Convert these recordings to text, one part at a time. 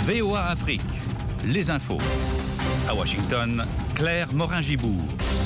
VOA Afrique, les infos. À Washington, Claire Morin-Gibourg.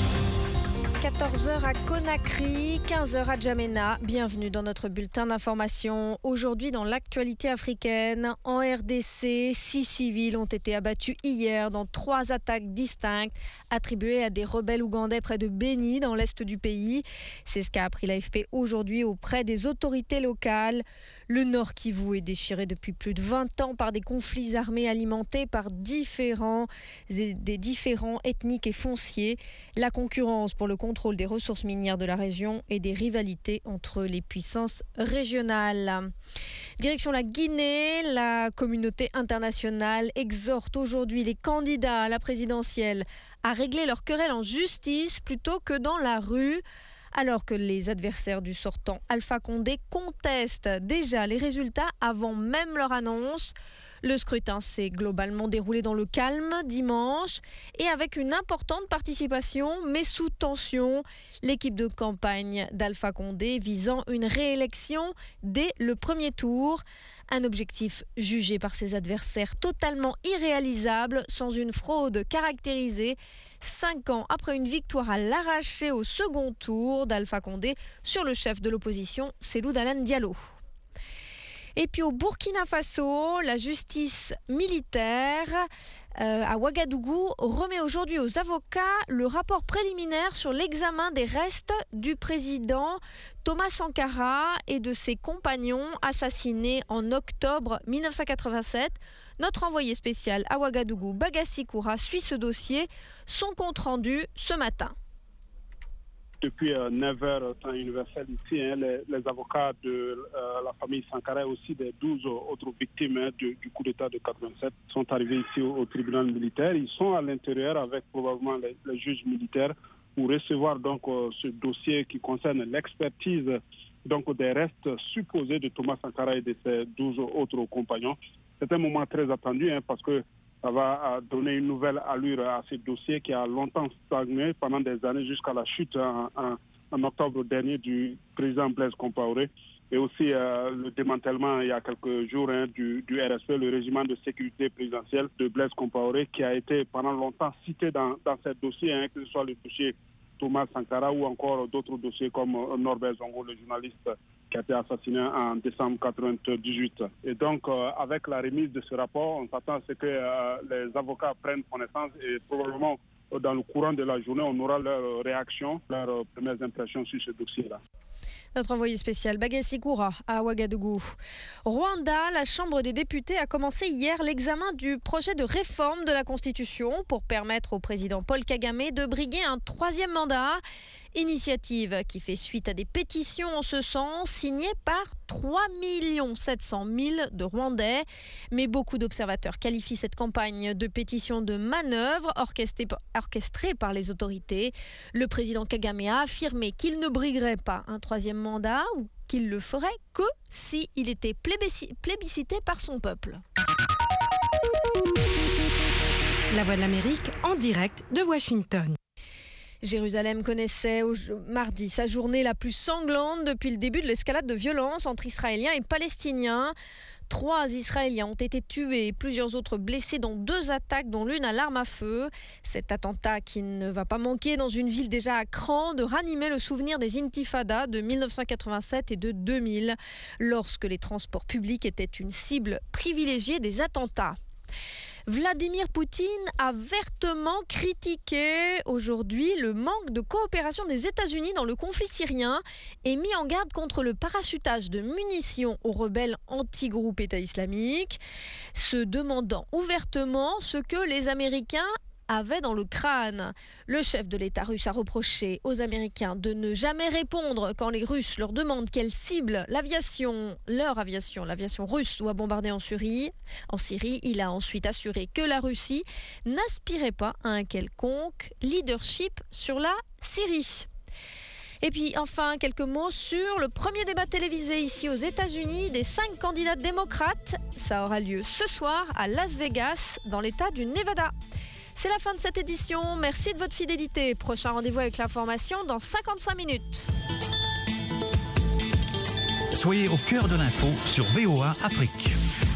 14h à Conakry, 15h à Djamena. Bienvenue dans notre bulletin d'information. Aujourd'hui, dans l'actualité africaine, en RDC, 6 civils ont été abattus hier dans 3 attaques distinctes attribuées à des rebelles ougandais près de Beni, dans l'est du pays. C'est ce qu'a appris l'AFP aujourd'hui auprès des autorités locales. Le Nord Kivu est déchiré depuis plus de 20 ans par des conflits armés alimentés par des différents ethniques et fonciers. La concurrence pour le contrôle des ressources minières de la région et des rivalités entre les puissances régionales. Direction la Guinée, la communauté internationale exhorte aujourd'hui les candidats à la présidentielle à régler leurs querelles en justice plutôt que dans la rue. Alors que les adversaires du sortant Alpha Condé contestent déjà les résultats avant même leur annonce. Le scrutin s'est globalement déroulé dans le calme dimanche et avec une importante participation, mais sous tension. L'équipe de campagne d'Alpha Condé visant une réélection dès le premier tour. Un objectif jugé par ses adversaires totalement irréalisable, sans une fraude caractérisée, 5 ans après une victoire à l'arraché au second tour d'Alpha Condé sur le chef de l'opposition, Cellou Dalein Diallo. Et puis au Burkina Faso, la justice militaire à Ouagadougou remet aujourd'hui aux avocats le rapport préliminaire sur l'examen des restes du président Thomas Sankara et de ses compagnons assassinés en octobre 1987. Notre envoyé spécial à Ouagadougou, Bagassi Koura, suit ce dossier. Son compte-rendu ce matin. Depuis 9h, temps universel ici, les avocats de la famille Sankara et aussi des 12 autres victimes du coup d'État de 87 sont arrivés ici au tribunal militaire. Ils sont à l'intérieur avec probablement les juges militaires pour recevoir donc ce dossier qui concerne l'expertise donc des restes supposés de Thomas Sankara et de ses 12 autres compagnons. C'est un moment très attendu parce que ça va donner une nouvelle allure à ce dossier qui a longtemps stagné pendant des années jusqu'à la chute en octobre dernier du président Blaise Compaoré et aussi le démantèlement il y a quelques jours du RSP, le régiment de sécurité présidentielle de Blaise Compaoré, qui a été pendant longtemps cité dans ce dossier, que ce soit le dossier Thomas Sankara ou encore d'autres dossiers comme Norbert Zongo, le journaliste qui a été assassiné en décembre 1998. Et donc, avec la remise de ce rapport, on s'attend à ce que les avocats prennent connaissance et probablement dans le courant de la journée, on aura leur réaction, leurs premières impressions sur ce dossier-là. Notre envoyé spécial Bagassi Koura à Ouagadougou. Rwanda, la Chambre des députés a commencé hier l'examen du projet de réforme de la Constitution pour permettre au président Paul Kagame de briguer un 3e mandat. Initiative qui fait suite à des pétitions en ce sens signées par 3 700 000 de Rwandais. Mais beaucoup d'observateurs qualifient cette campagne de pétition de manœuvre orchestrée par les autorités. Le président Kagame a affirmé qu'il ne briguerait pas un 3e mandat ou qu'il le ferait que s'il était plébiscité par son peuple. La Voix de l'Amérique en direct de Washington. Jérusalem connaissait mardi sa journée la plus sanglante depuis le début de l'escalade de violence entre Israéliens et Palestiniens. 3 Israéliens ont été tués et plusieurs autres blessés dans 2 attaques, dont l'une à l'arme à feu. Cet attentat qui ne va pas manquer dans une ville déjà à cran de ranimer le souvenir des intifadas de 1987 et de 2000, lorsque les transports publics étaient une cible privilégiée des attentats. Vladimir Poutine a vertement critiqué aujourd'hui le manque de coopération des États-Unis dans le conflit syrien et mis en garde contre le parachutage de munitions aux rebelles anti-groupe État islamique, se demandant ouvertement ce que les Américains avaient dans le crâne. Le chef de l'État russe a reproché aux Américains de ne jamais répondre quand les Russes leur demandent quelle cible l'aviation russe doit bombarder en Syrie. Il a ensuite assuré que la Russie n'aspirait pas à un quelconque leadership sur la Syrie. Et puis enfin, quelques mots sur le premier débat télévisé ici aux États-Unis des 5 candidats démocrates. Ça aura lieu ce soir à Las Vegas, dans l'État du Nevada. C'est la fin de cette édition. Merci de votre fidélité. Prochain rendez-vous avec l'information dans 55 minutes. Soyez au cœur de l'info sur VOA Afrique.